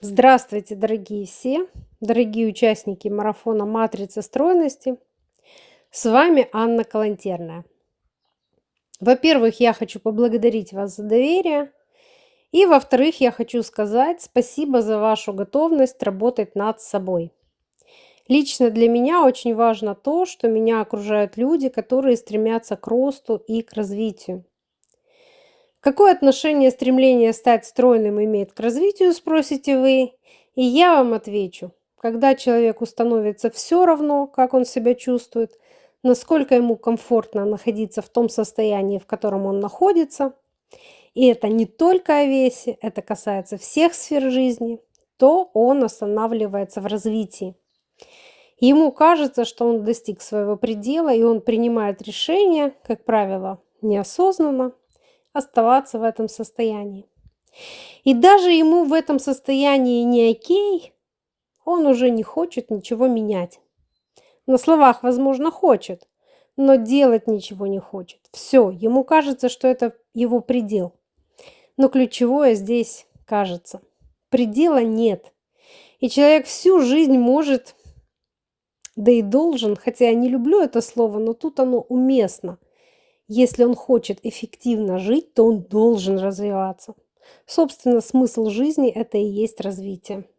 Здравствуйте, дорогие все, дорогие участники марафона «Матрица стройности». С вами Анна Калантерная. Во-первых, я хочу поблагодарить вас за доверие. И во-вторых, я хочу сказать спасибо за вашу готовность работать над собой. Лично для меня очень важно то, что меня окружают люди, которые стремятся к росту и к развитию. Какое отношение стремление стать стройным имеет к развитию, спросите вы? И я вам отвечу. Когда человеку становится все равно, как он себя чувствует, насколько ему комфортно находиться в том состоянии, в котором он находится, и это не только о весе, это касается всех сфер жизни, то он останавливается в развитии. Ему кажется, что он достиг своего предела, и он принимает решение, как правило, неосознанно, оставаться в этом состоянии. И даже ему в этом состоянии не окей, он уже не хочет ничего менять. На словах, возможно, хочет, но делать ничего не хочет. Все, ему кажется, что это его предел. Но ключевое здесь кажется. Предела нет. И человек всю жизнь может, да и должен, хотя я не люблю это слово, но тут оно уместно. Если он хочет эффективно жить, то он должен развиваться. Собственно, смысл жизни – это и есть развитие.